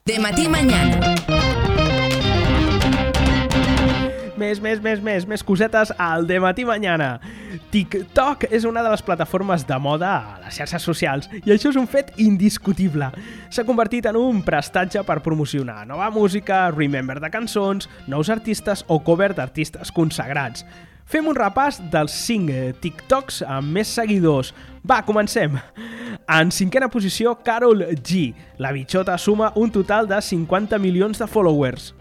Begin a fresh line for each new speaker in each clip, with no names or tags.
Dematí Mañana.
Més cosetes al Dematí Mañana. TikTok és una de les plataformes de moda a les xarxes socials i això és un fet indiscutible. S'ha convertit en un prestatge per promocionar nova música, remember de cançons, nous artistes o cover d'artistes consagrats. Fem un repàs dels 5 TikToks amb més seguidors. Va, comencem! En 5a posició, Karol G. La bitxota suma un total de 50 milions de followers.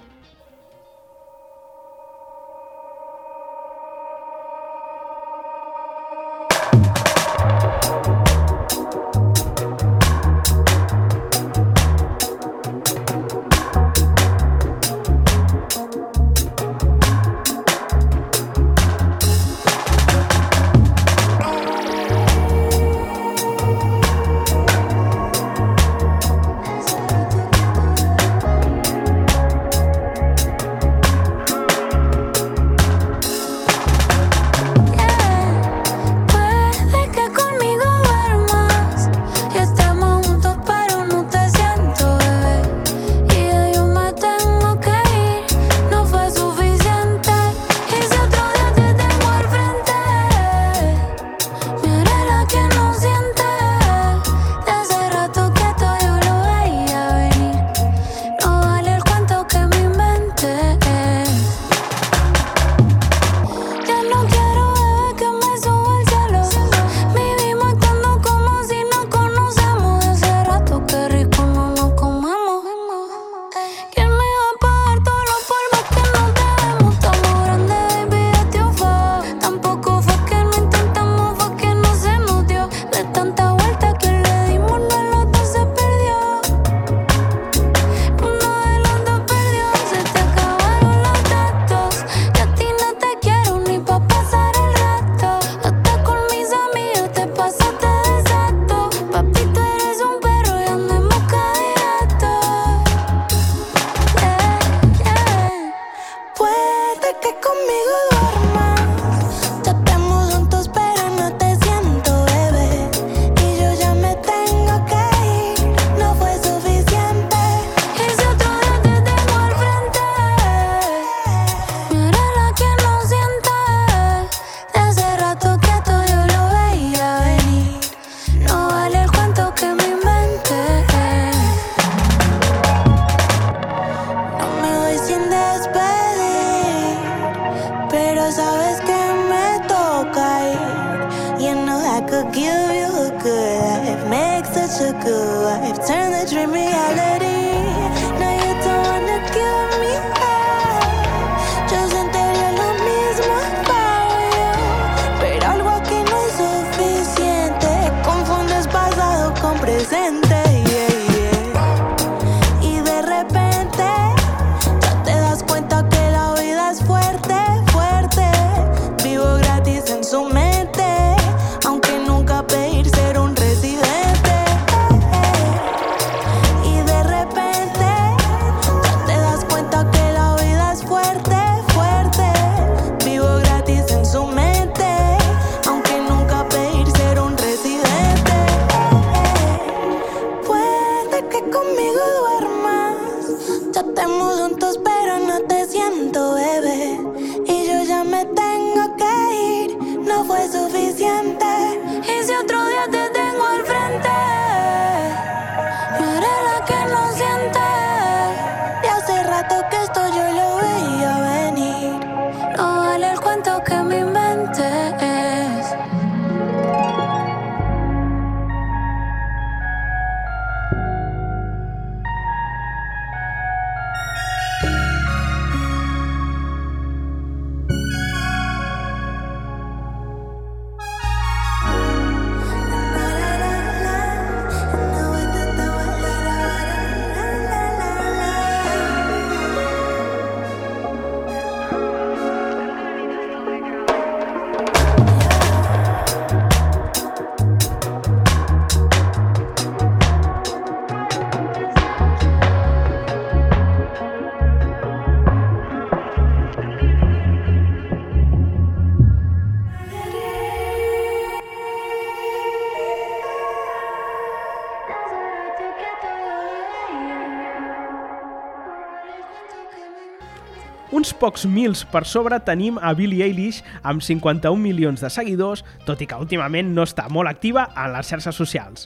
Uns pocs mils per sobre tenim a Billie Eilish amb 51 milions de seguidors, tot i que últimament no està molt activa en les xarxes socials.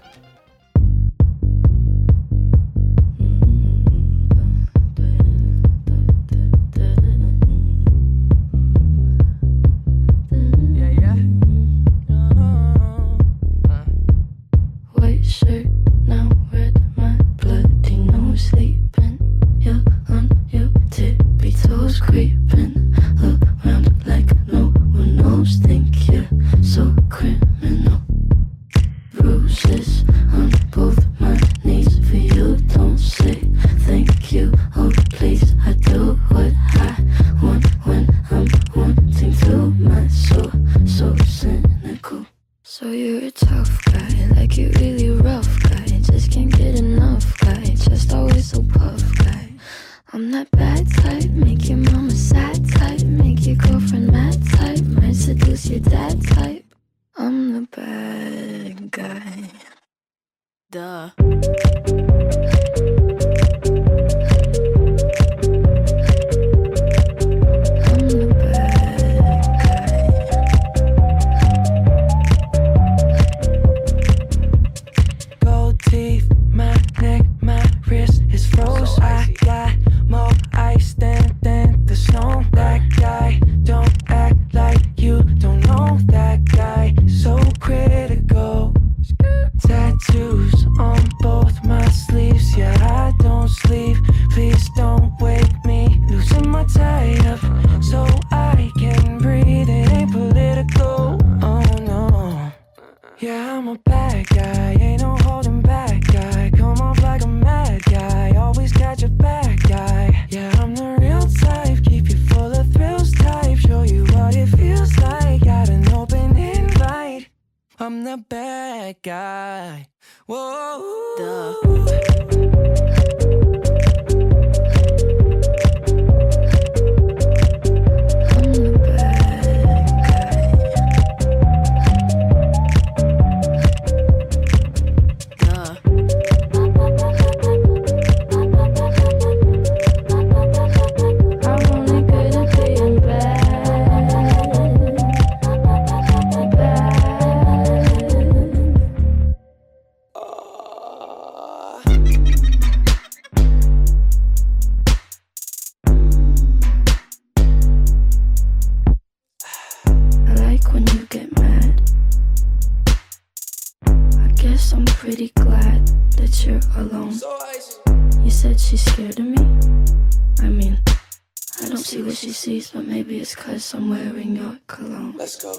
But maybe it's 'cause I'm wearing your cologne.
Let's go.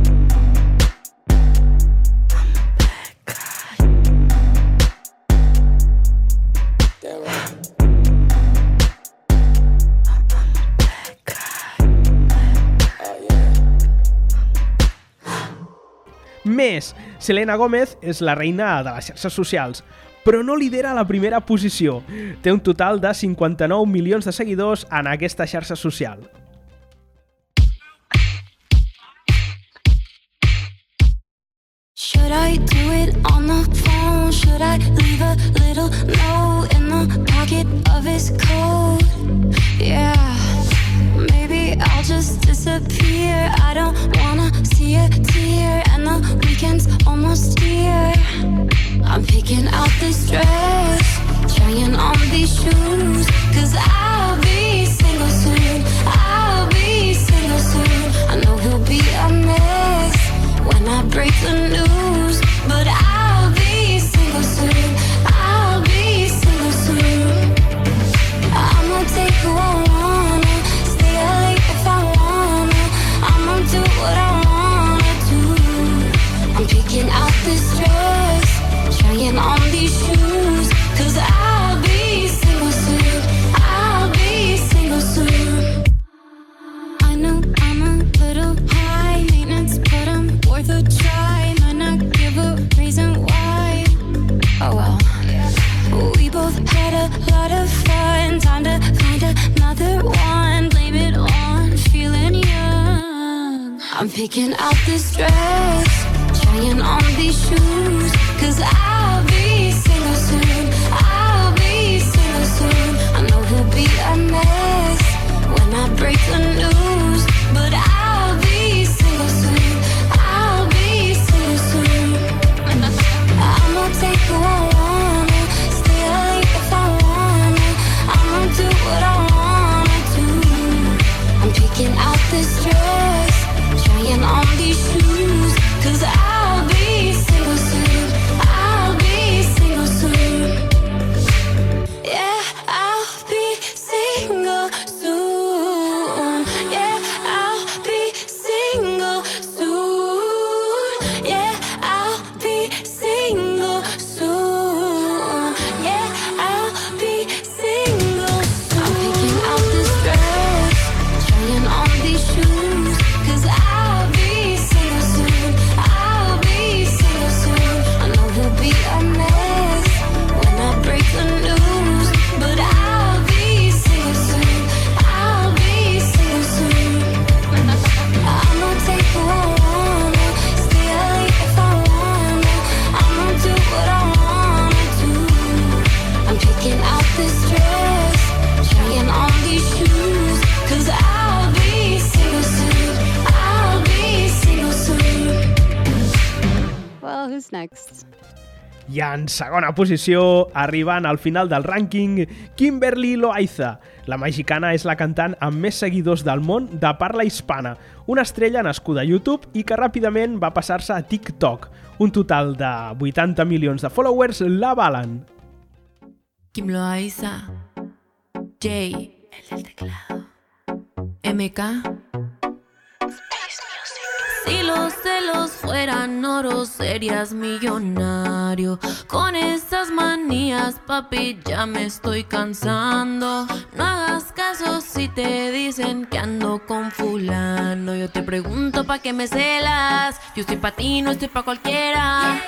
I'm a bad guy.
Damn right.
I'm a bad guy.
Oh yeah.
Més, Selena Gomez és la reina de les xarxes socials, però no lidera la primera posició. Té un total de 59 milions de seguidors en aquesta xarxa social.
Should I do it on the phone? Should I leave a little note in the pocket of his coat? Yeah, maybe I'll just disappear. I don't wanna see a tear, and the weekend's almost here. I'm picking out this dress, trying on these shoes, 'cause I'll be single soon. I'll be single soon. I know he'll be a mess when I break the news, but I'll be single soon. I'll be single soon. I'ma take who I wanna, stay out late if I wanna. I'ma do what I wanna do. I'm picking out this dress, trying on these shoes, 'cause I'll be single soon. I'll be single soon. I know I'm a little high maintenance, but I'm worth a try. Might not give a reason why. Oh well. We both had a lot of fun. Time to find another one. Blame it on feeling young. I'm picking out this dress, trying on these shoes, 'cause I'll be single soon. I'll be single soon. I know he'll be a mess when I
next?
I en segona posició, arribant al final del rànquing, Kimberly Loaiza. La mexicana és la cantant amb més seguidors del món de parla hispana, una estrella nascuda a YouTube i que ràpidament va passar-se a TikTok. Un total de 80 milions de followers l'avalen.
Kim Loaiza, Jay, el del teclado, MK. Si los celos fueran oro, serías millonario. Con esas manías, papi, ya me estoy cansando. No hagas caso si te dicen que ando con fulano. Yo te pregunto pa' qué me celas. Yo estoy pa' ti, no estoy pa' cualquiera.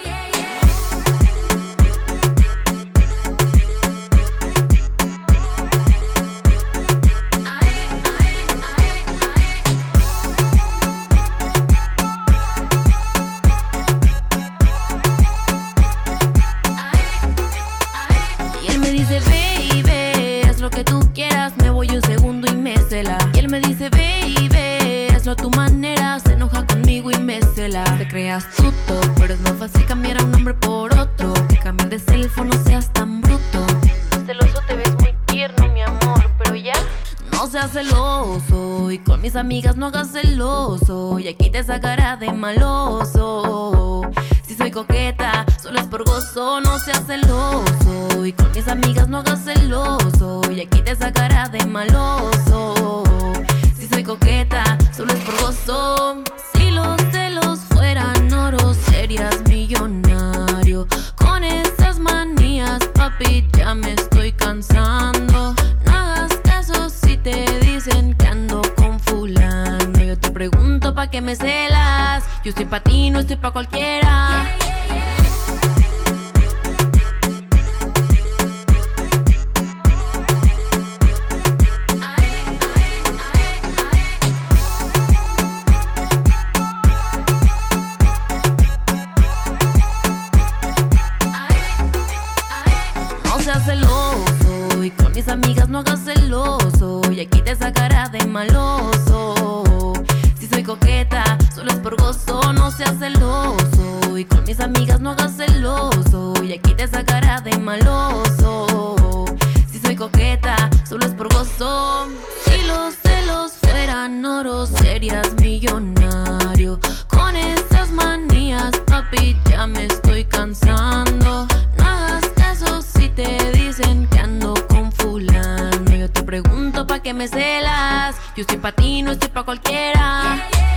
Te creas tuto, pero es más fácil cambiar a un hombre por otro que cambiar de cel phone, no seas tan bruto. Celoso te ves muy tierno, mi amor, pero ya no seas celoso. Y con mis amigas no hagas celoso, y aquí te sacará de maloso. Si soy coqueta, solo es por gozo, no seas celoso. Y con mis amigas no hagas celoso, y aquí te sacará de maloso. Si soy coqueta, solo es por gozo. Si los celos fueran oro, serías millonario. Con esas manías, papi, ya me estoy cansando. No hagas caso si te dicen que ando con fulano. Yo te pregunto pa' qué me celas. Yo estoy pa' ti, no estoy pa' cualquiera. Celoso, y con mis amigas no hagas celoso, y aquí te sacará de maloso. Si soy coqueta, solo es por gozo, no seas celoso. Y con mis amigas no hagas celoso, y aquí te sacará de maloso. Si soy coqueta, solo es por gozo. Si los celos fueran oro, serías millonario. Con esas manías, papi, ya me estoy cansando. No hagas caso si te dicen que ando con fulano. Yo te pregunto pa' qué me celas. Yo estoy pa' ti, no estoy pa' cualquiera.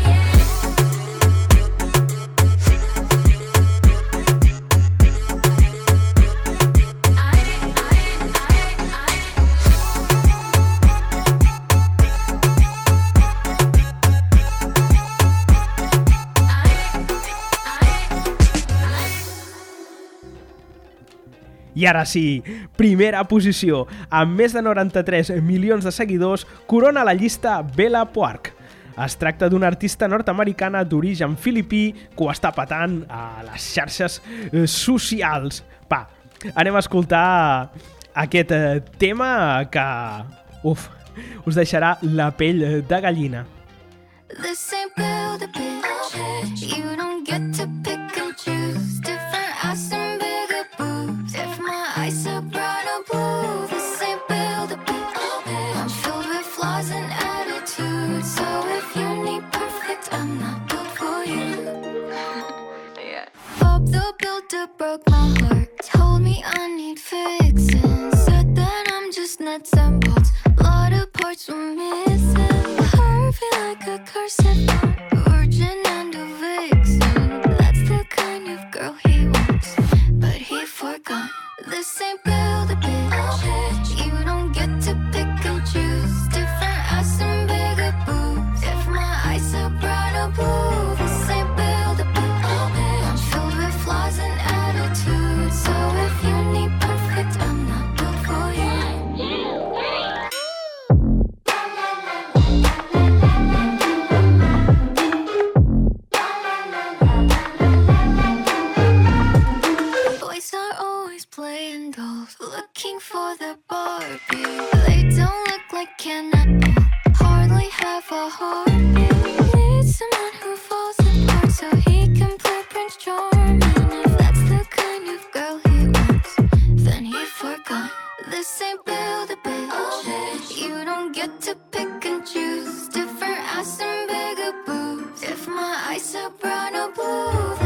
I ara sí, primera posició, amb més de 93 milions de seguidors, corona la llista Bella Poarch. Es tracta d'una artista nord-americana d'origen filipí que ho està patant a les xarxes socials. Va, anem a escoltar aquest tema que, us deixarà la pell de gallina.
This ain't build a bitch. You don't get to pick and choose. Different ass and bigger boobs. If my eyes are brown or blue, this ain't build a bitch. I'm filled with flaws and attitudes. So if you need perfect, I'm not built for you. Yeah. Bob the Builder broke my heart. Told me I need fixing. Said that I'm just nuts and bolts. A lot of parts were missing. Feel like a cursive virgin and a vixen. That's the kind of girl he wants, but he forgot. This ain't build a bitch. You don't get to pick and choose. Different ass and bigger boobs. If my eyes are brown or blue, this ain't build a bitch. I'm filled with flaws and attitudes. So if you need perfect, I'm not built for you. Playing dolls, looking for the Barbie. They don't look like Ken at all, hardly have a heartbeat. Need someone who falls apart so he can play Prince Charming. If that's feel the bitch. You don't get to pick and choose. Different ass and bigger boobs. If my eyes are brown or blue.